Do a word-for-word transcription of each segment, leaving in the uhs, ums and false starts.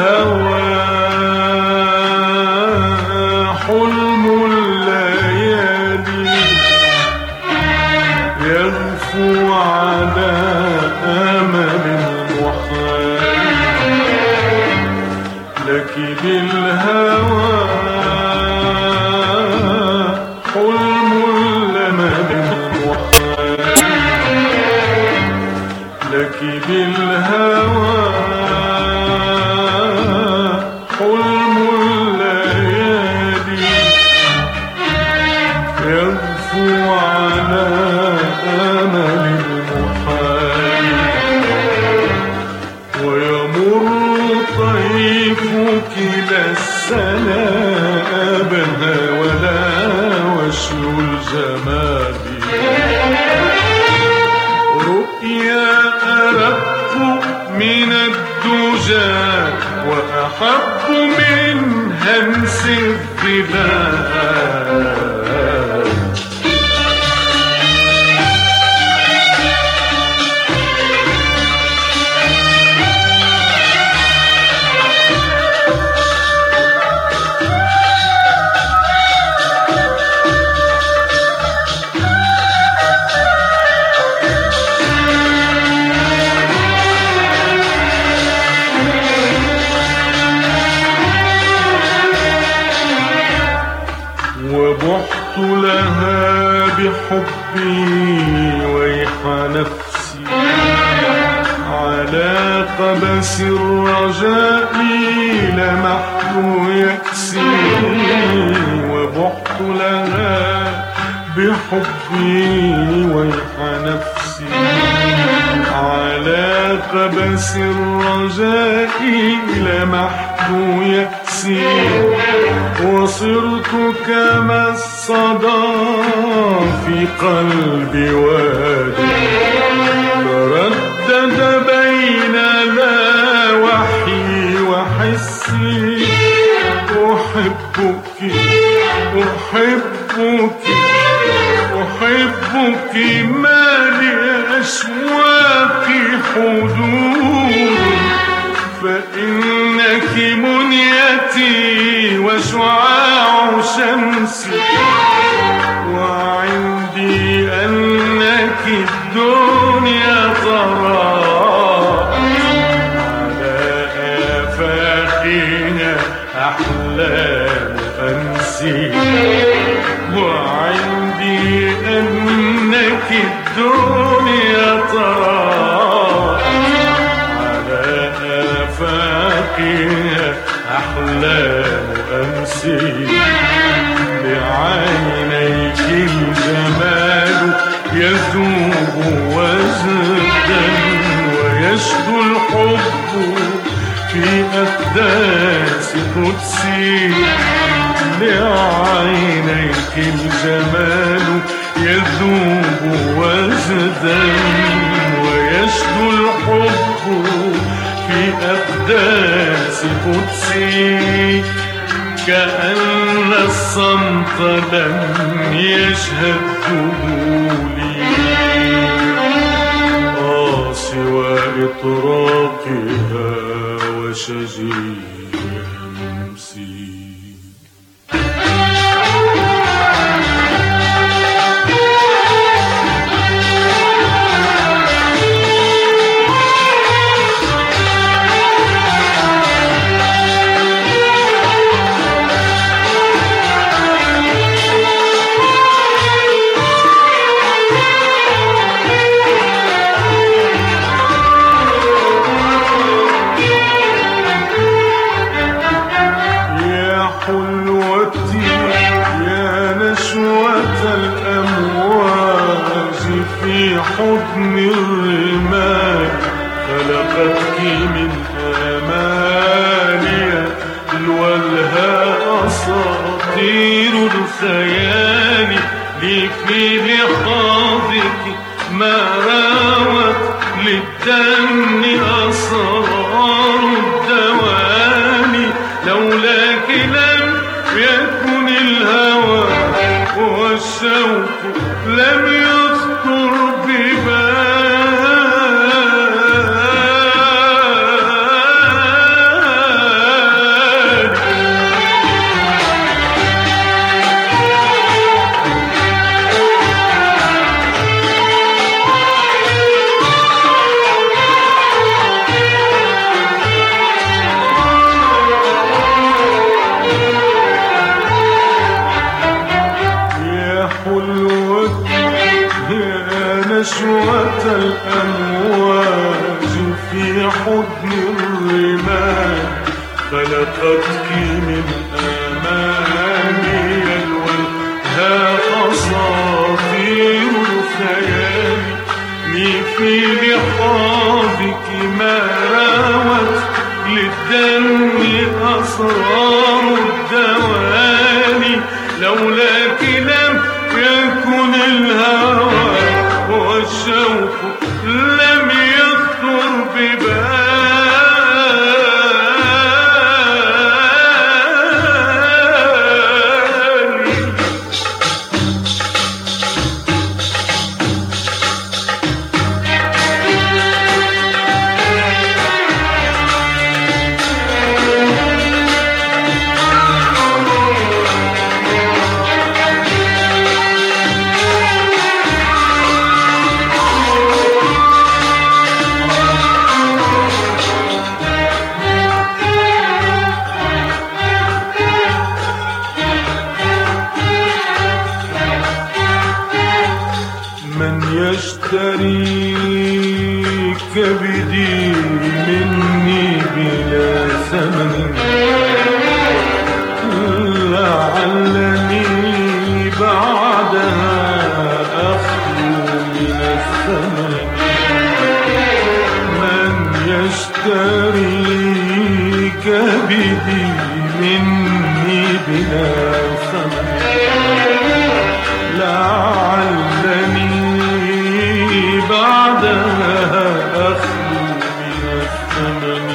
بالهوى حلم الليالي يغفو على أمل محال لك بالهوى حلم الأمل محال لك بالهوى حلم الليالي يغفو على أمل المحال ويمر طيفك للسنا أبها ولا وشل الجمال رؤيا أرق من الدجى وأحب من همس الظلال وبحت لها بحبي ويح نفسي على قبس الرجاء لمحت يكسي وبحت لها بحبي ويح نفسي على قبس الرجاء لمحت يكسي وصرت كما الصدى في قلب وادي تردد بين لا وحي وحسي أحبك أحبك أحبك ما لأشواقي حدود فإنك منيتي وشعاع شمسي وعندي أنك الدنيا ترى على آفاقها أحلام أنسي وعندي أنك الدنيا ترى فاقها أحلام أمسي بعينيك الجمال يذوب وجدا ويشدو الحب في أقداس قدسي لعينيك الجمال يذوب وجدا ويشدو الحب في أقداس قدسي كأن الصمت لم يشهده لي آه سوى إطراقها وشجيع أمسي حلوتي يا نشوة الأمواج في حضن الرمال خلقتك من آمالي الولهاء أساطير الخيال لي في لحاظك ما راوت للدم أسرار الدوالي لولاك لم يكن الهوى والشوق لم يخطر ببالي نشوة الأمواج في حضن الرمال خلقتك من أماني الوجه أساطير الخيال لي في لحاظك ما راوت للدم أسرار الدواني لولاك لم يكن الهوى والشوق لم يخطر ببالي من يشتري كبدي مني بلا ثمن لعلني بعدها أخلو من الثمن من يشتري كبدي مني بلا ثمن لعلني بعدها أخلو من الثمن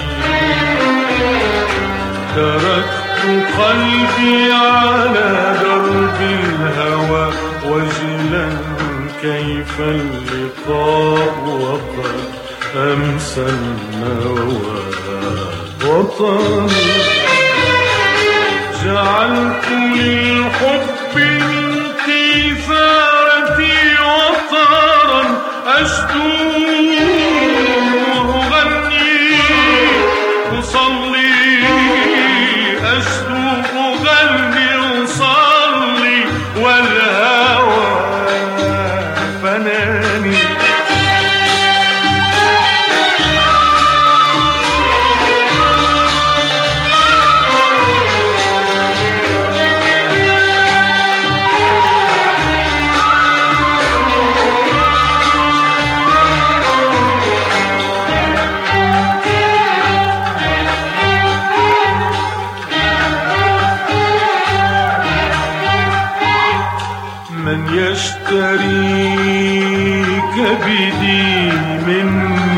تركت قلبي على درب الهوى وجلا كيف اللقاء وقد أمسى النوى وطن جعلت للحب من كثارتي وطارا أشدو أغني أصلي أشدو أغني أصلي والهوى فناني من يشتري كبدي من